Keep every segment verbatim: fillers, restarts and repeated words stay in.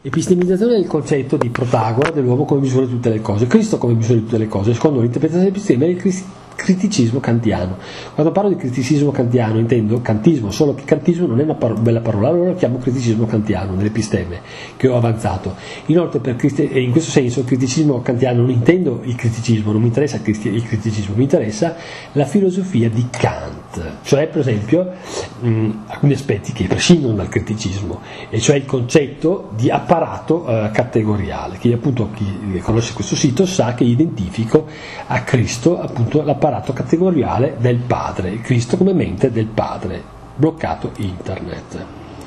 Epistemizzazione del concetto di Protagora dell'uomo come misura di tutte le cose, Cristo come misura di tutte le cose, secondo l'interpretazione dell'episteme del criticismo kantiano. Quando parlo di criticismo kantiano intendo kantismo, solo che kantismo non è una par- bella parola, allora lo chiamo criticismo kantiano nell'episteme che ho avanzato. Inoltre per cristi- in questo senso il criticismo kantiano non intendo il criticismo, non mi interessa il, cristi- il criticismo, mi interessa la filosofia di Kant, cioè per esempio mh, alcuni aspetti che prescindono dal criticismo, e cioè il concetto di apparato eh, categoriale, che appunto chi conosce questo sito sa che identifico a Cristo appunto l'apparato categoriale del Padre, Cristo come mente del Padre, bloccato internet.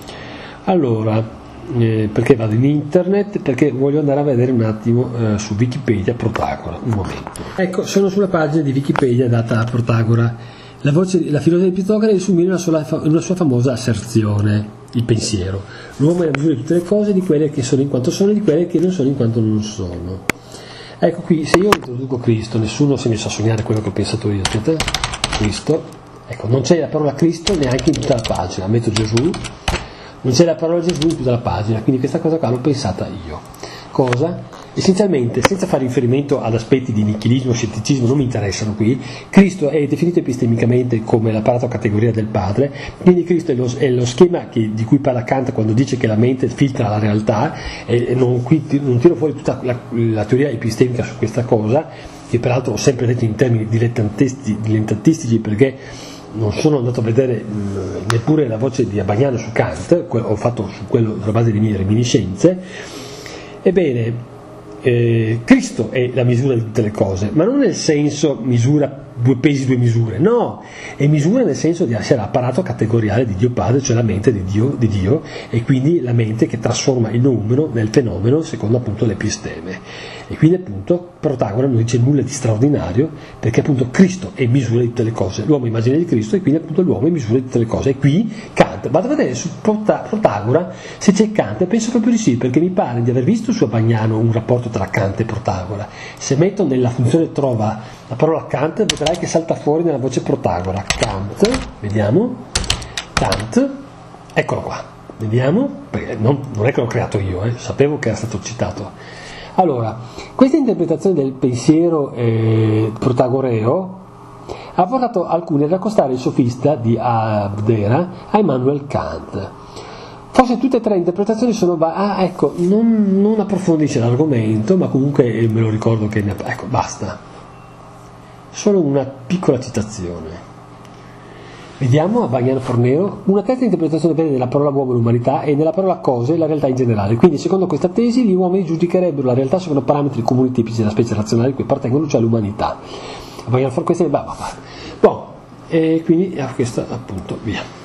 Allora, eh, perché vado in internet? Perché voglio andare a vedere un attimo eh, su Wikipedia Protagora, un momento. Ecco, sono sulla pagina di Wikipedia data a Protagora. La, voce, la filosofia di Pitagora riassume in una, sola, una sua famosa asserzione, il pensiero. L'uomo è la misura di tutte le cose, di quelle che sono in quanto sono e di quelle che non sono in quanto non sono. Ecco qui, se io introduco Cristo, nessuno si è messo a sognare quello che ho pensato io. Aspetta, Cristo, ecco, non c'è la parola Cristo neanche in tutta la pagina, metto Gesù, non c'è la parola Gesù in tutta la pagina, quindi questa cosa qua l'ho pensata io. Cosa? Essenzialmente, senza fare riferimento ad aspetti di nichilismo, scetticismo, non mi interessano qui, Cristo è definito epistemicamente come l'apparato categoria del Padre, quindi Cristo è lo, è lo schema che, di cui parla Kant quando dice che la mente filtra la realtà, e, e non, qui, non tiro fuori tutta la, la teoria epistemica su questa cosa, che peraltro ho sempre detto in termini dilettantistici, dilettantistici perché non sono andato a vedere mh, neppure la voce di Abagnano su Kant, ho fatto su quello sulla base delle mie reminiscenze. Ebbene, Eh, Cristo è la misura di tutte le cose, ma non nel senso misura due pesi due misure, no, è misura nel senso di essere l'apparato categoriale di Dio Padre, cioè la mente di Dio, di Dio, e quindi la mente che trasforma il numero nel fenomeno secondo appunto l'episteme. E quindi appunto Protagora non dice nulla di straordinario, perché appunto Cristo è misura di tutte le cose, l'uomo è immagine di Cristo e quindi appunto l'uomo è misura di tutte le cose. E qui Kant, vado a vedere su Protagora se c'è Kant, e penso proprio di sì, perché mi pare di aver visto su Abagnano un rapporto tra Kant e Protagora. Se metto nella funzione trova la parola Kant, vedrai che salta fuori nella voce Protagora. Kant, vediamo, Kant, eccolo qua, vediamo, perché non, non è che l'ho creato io, eh, sapevo che era stato citato. Allora, questa interpretazione del pensiero eh, protagoreo ha portato alcuni ad accostare il sofista di Abdera a Immanuel Kant. Forse tutte e tre interpretazioni sono va- ah ecco, non, non approfondisce l'argomento, ma comunque me lo ricordo che ne, ecco, basta. Solo una piccola citazione. Vediamo a Bagnano Fornero, una terza interpretazione vede nella parola uomo l'umanità e nella parola cose la realtà in generale. Quindi secondo questa tesi gli uomini giudicherebbero la realtà secondo parametri comuni tipici della specie razionale di cui appartengono, cioè l'umanità. A Bagnano Fornero questa è bah, bah, bah. Bon, e quindi a questa appunto via.